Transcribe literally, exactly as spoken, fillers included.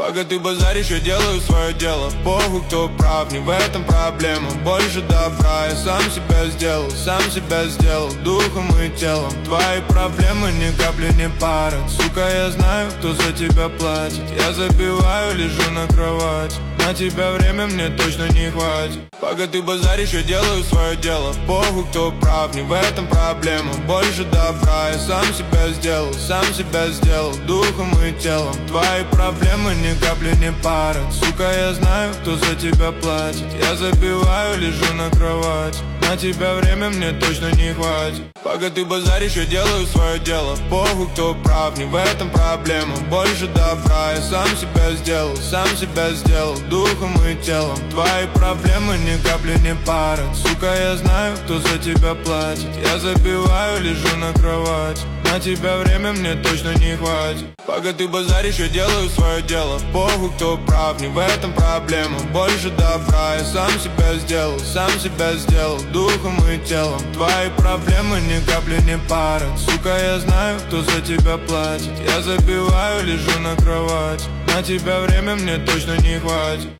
Пока ты базаришь, я делаю свое дело. Похуй, кто прав, не в этом проблема. Больше добра я сам себя сделал, сам себя сделал духом и телом. Твои проблемы ни капли не парят. Сука, я знаю, кто за тебя платит. Я забиваю, лежу на кровати. На тебя время мне точно не хватит. Пока ты базаришь, я делаю свое дело. Похуй, кто прав, не в этом проблема. Больше добра я сам себя сделал, сам себя сделал духом и телом. Твои проблемы ни капли не парят. Сука, я знаю, кто за тебя платит. Я забиваю, лежу на кровати. На тебя время мне точно не хватит. Пока ты базаришь, я делаю свое дело. Похуй, кто прав, не в этом проблема. Больше добра я сам себя сделал, сам себя сделал духом и телом. Твои проблемы ни капли не парят. Сука, я знаю, кто за тебя платит. Я забиваю, лежу на кровати. На тебя время мне точно не хватит. Пока ты базаришь, я делаю свое дело. Похуй, кто прав, не в этом проблема. Больше добра я сам себя сделал, сам себя сделал духом и телом. Твои проблемы ни капли не парят. Сука, я знаю, кто за тебя платит. Я забиваю, лежу на кровати. На тебя время мне точно не хватит.